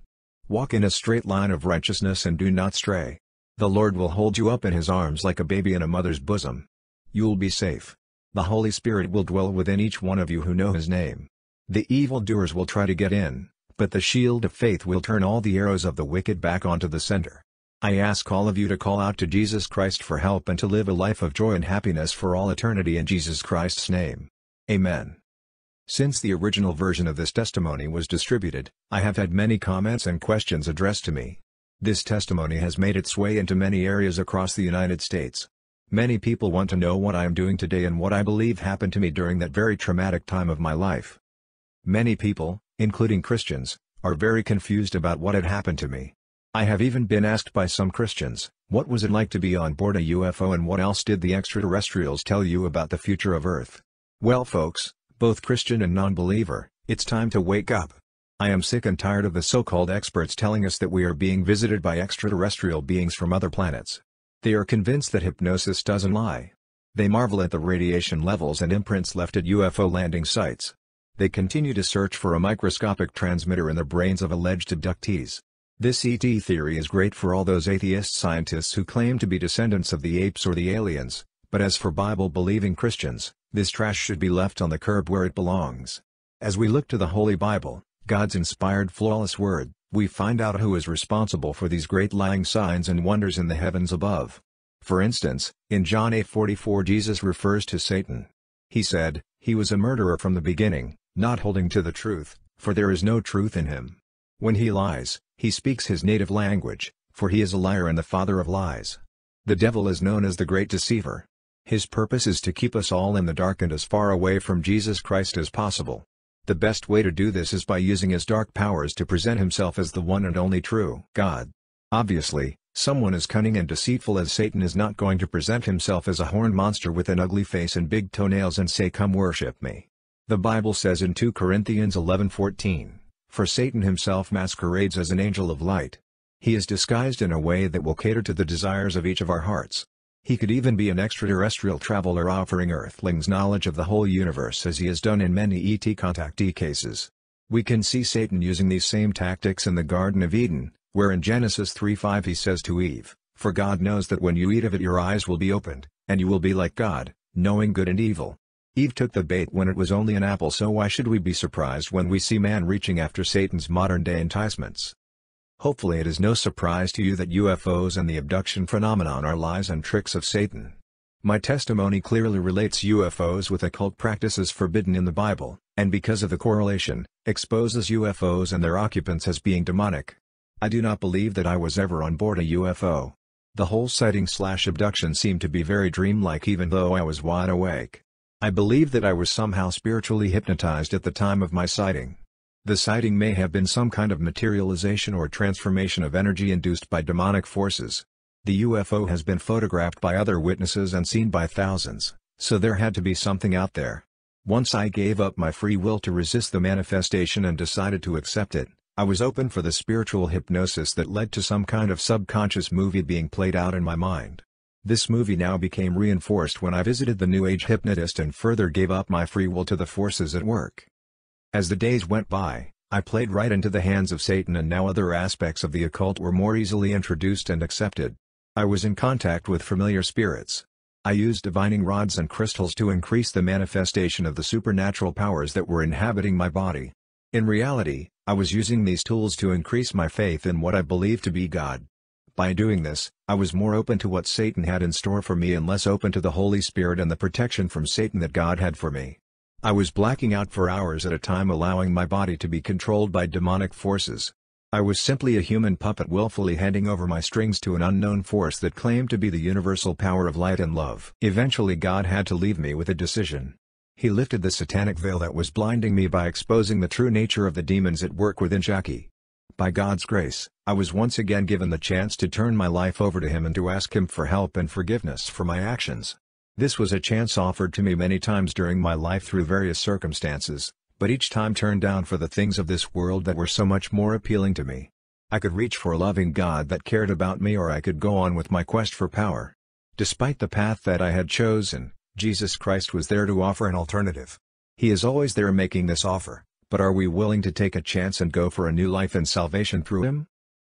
Walk in a straight line of righteousness and do not stray. The Lord will hold you up in His arms like a baby in a mother's bosom. You'll be safe. The Holy Spirit will dwell within each one of you who know His name. The evildoers will try to get in, but the shield of faith will turn all the arrows of the wicked back onto the sender. I ask all of you to call out to Jesus Christ for help and to live a life of joy and happiness for all eternity in Jesus Christ's name. Amen. Since the original version of this testimony was distributed, I have had many comments and questions addressed to me. This testimony has made its way into many areas across the United States. Many people want to know what I am doing today and what I believe happened to me during that very traumatic time of my life. Many people, including Christians, are very confused about what had happened to me. I have even been asked by some Christians, what was it like to be on board a U F O and what else did the extraterrestrials tell you about the future of Earth? Well folks, both Christian and non-believer, it's time to wake up. I am sick and tired of the so-called experts telling us that we are being visited by extraterrestrial beings from other planets. They are convinced that hypnosis doesn't lie. They marvel at the radiation levels and imprints left at U F O landing sites. They continue to search for a microscopic transmitter in the brains of alleged abductees. This E T theory is great for all those atheist scientists who claim to be descendants of the apes or the aliens, but as for Bible-believing Christians, this trash should be left on the curb where it belongs. As we look to the Holy Bible, God's inspired flawless word, we find out who is responsible for these great lying signs and wonders in the heavens above. For instance, in John eight forty-four Jesus refers to Satan. He said, "He was a murderer from the beginning, not holding to the truth, for there is no truth in him. When he lies, he speaks his native language, for he is a liar and the father of lies." The devil is known as the great deceiver. His purpose is to keep us all in the dark and as far away from Jesus Christ as possible. The best way to do this is by using his dark powers to present himself as the one and only true God. Obviously, someone as cunning and deceitful as Satan is not going to present himself as a horned monster with an ugly face and big toenails and say, "Come worship me." The Bible says in two Corinthians eleven fourteen, "For Satan himself masquerades as an angel of light." He is disguised in a way that will cater to the desires of each of our hearts. He could even be an extraterrestrial traveler offering Earthlings knowledge of the whole universe as he has done in many E T contactee cases. We can see Satan using these same tactics in the Garden of Eden, where in Genesis three five he says to Eve, "For God knows that when you eat of it your eyes will be opened, and you will be like God, knowing good and evil." Eve took the bait when it was only an apple, so why should we be surprised when we see man reaching after Satan's modern-day enticements? Hopefully it is no surprise to you that U F Os and the abduction phenomenon are lies and tricks of Satan. My testimony clearly relates U F Os with occult practices forbidden in the Bible, and because of the correlation, exposes U F Os and their occupants as being demonic. I do not believe that I was ever on board a U F O. The whole sighting slash abduction seemed to be very dreamlike even though I was wide awake. I believe that I was somehow spiritually hypnotized at the time of my sighting. The sighting may have been some kind of materialization or transformation of energy induced by demonic forces. The U F O has been photographed by other witnesses and seen by thousands, so there had to be something out there. Once I gave up my free will to resist the manifestation and decided to accept it, I was open for the spiritual hypnosis that led to some kind of subconscious movie being played out in my mind. This movie now became reinforced when I visited the New Age hypnotist and further gave up my free will to the forces at work. As the days went by, I played right into the hands of Satan, and now other aspects of the occult were more easily introduced and accepted. I was in contact with familiar spirits. I used divining rods and crystals to increase the manifestation of the supernatural powers that were inhabiting my body. In reality, I was using these tools to increase my faith in what I believed to be God. By doing this, I was more open to what Satan had in store for me and less open to the Holy Spirit and the protection from Satan that God had for me. I was blacking out for hours at a time, allowing my body to be controlled by demonic forces. I was simply a human puppet willfully handing over my strings to an unknown force that claimed to be the universal power of light and love. Eventually God had to leave me with a decision. He lifted the satanic veil that was blinding me by exposing the true nature of the demons at work within Jackie. By God's grace, I was once again given the chance to turn my life over to Him and to ask Him for help and forgiveness for my actions. This was a chance offered to me many times during my life through various circumstances, but each time turned down for the things of this world that were so much more appealing to me. I could reach for a loving God that cared about me, or I could go on with my quest for power. Despite the path that I had chosen, Jesus Christ was there to offer an alternative. He is always there making this offer, but are we willing to take a chance and go for a new life and salvation through Him?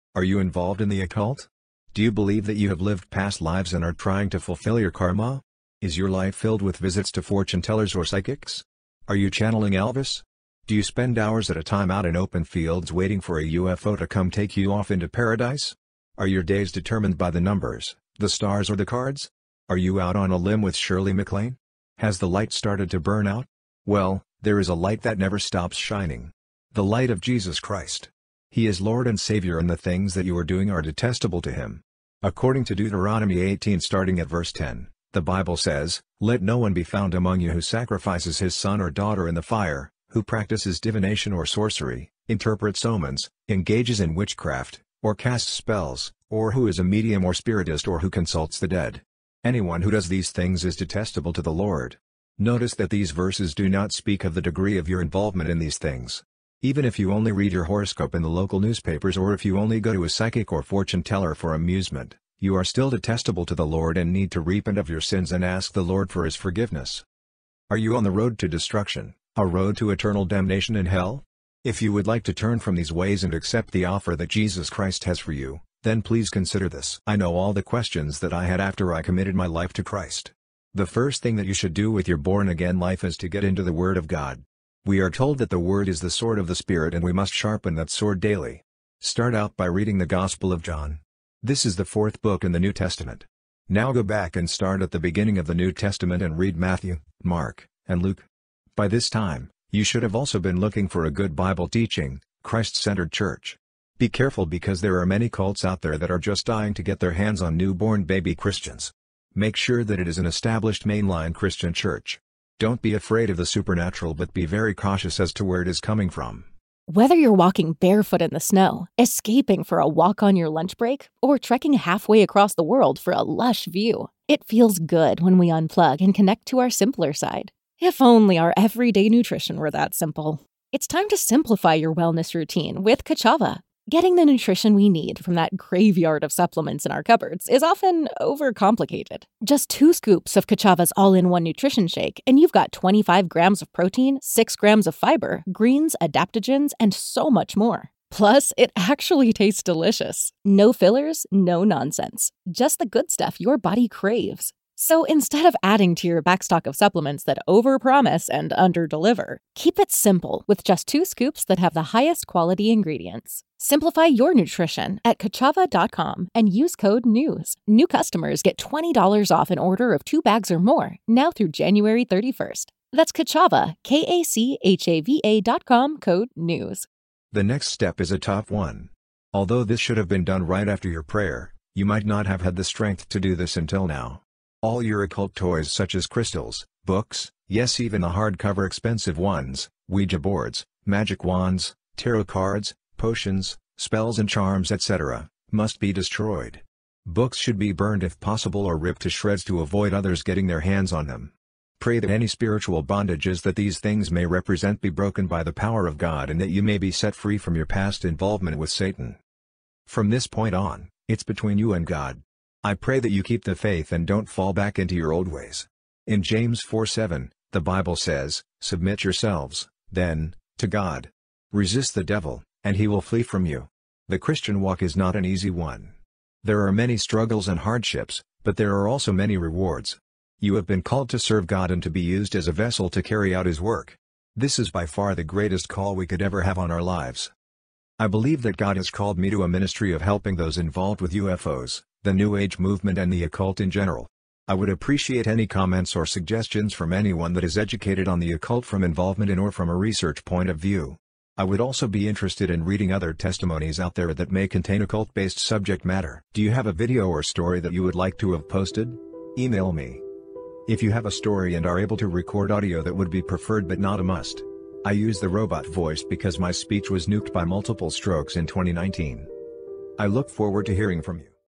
Are you involved in the occult? Do you believe that you have lived past lives and are trying to fulfill your karma? Is your life filled with visits to fortune tellers or psychics? Are you channeling Elvis? Do you spend hours at a time out in open fields waiting for a U F O to come take you off into paradise? Are your days determined by the numbers, the stars or the cards? Are you out on a limb with Shirley MacLaine? Has the light started to burn out? Well, there is a light that never stops shining. The light of Jesus Christ. He is Lord and Savior, and the things that you are doing are detestable to Him. According to Deuteronomy eighteen starting at verse ten, the Bible says, "Let no one be found among you who sacrifices his son or daughter in the fire, who practices divination or sorcery, interprets omens, engages in witchcraft, or casts spells, or who is a medium or spiritist, or who consults the dead. Anyone who does these things is detestable to the Lord." Notice that these verses do not speak of the degree of your involvement in these things. Even if you only read your horoscope in the local newspapers, or if you only go to a psychic or fortune teller for amusement, you are still detestable to the Lord and need to repent of your sins and ask the Lord for His forgiveness. Are you on the road to destruction, a road to eternal damnation in hell? If you would like to turn from these ways and accept the offer that Jesus Christ has for you, then please consider this. I know all the questions that I had after I committed my life to Christ. The first thing that you should do with your born-again life is to get into the Word of God. We are told that the Word is the sword of the Spirit, and we must sharpen that sword daily. Start out by reading the Gospel of John. This is the fourth book in the New Testament. Now go back and start at the beginning of the New Testament and read Matthew, Mark, and Luke. By this time, you should have also been looking for a good Bible teaching, Christ-centered church. Be careful, because there are many cults out there that are just dying to get their hands on newborn baby Christians. Make sure that it is an established mainline Christian church. Don't be afraid of the supernatural, but be very cautious as to where it is coming from. Whether you're walking barefoot in the snow, escaping for a walk on your lunch break, or trekking halfway across the world for a lush view, it feels good when we unplug and connect to our simpler side. If only our everyday nutrition were that simple. It's time to simplify your wellness routine with Kachava. Getting the nutrition we need from that graveyard of supplements in our cupboards is often overcomplicated. Just two scoops of Kachava's all-in-one nutrition shake, and you've got twenty-five grams of protein, six grams of fiber, greens, adaptogens, and so much more. Plus, it actually tastes delicious. No fillers, no nonsense. Just the good stuff your body craves. So instead of adding to your backstock of supplements that overpromise and underdeliver, keep it simple with just two scoops that have the highest quality ingredients. Simplify your nutrition at Kachava dot com and use code NEWS. New customers get twenty dollars off an order of two bags or more, now through January thirty-first. That's Kachava, K A C H A V A dot com, code NEWS. The next step is a tough one. Although this should have been done right after your prayer, you might not have had the strength to do this until now. All your occult toys, such as crystals, books, yes, even the hardcover expensive ones, Ouija boards, magic wands, tarot cards, potions, spells and charms, et cetera, must be destroyed. Books should be burned if possible, or ripped to shreds to avoid others getting their hands on them. Pray that any spiritual bondages that these things may represent be broken by the power of God, and that you may be set free from your past involvement with Satan. From this point on, it's between you and God. I pray that you keep the faith and don't fall back into your old ways. In James four seven, the Bible says, "Submit yourselves, then, to God. Resist the devil, and he will flee from you." The Christian walk is not an easy one. There are many struggles and hardships, but there are also many rewards. You have been called to serve God and to be used as a vessel to carry out His work. This is by far the greatest call we could ever have on our lives. I believe that God has called me to a ministry of helping those involved with U F Os, the New Age movement, and the occult in general. I would appreciate any comments or suggestions from anyone that is educated on the occult from involvement in or from a research point of view. I would also be interested in reading other testimonies out there that may contain occult-based subject matter. Do you have a video or story that you would like to have posted? Email me. If you have a story and are able to record audio, that would be preferred but not a must. I use the robot voice because my speech was nuked by multiple strokes in twenty nineteen. I look forward to hearing from you.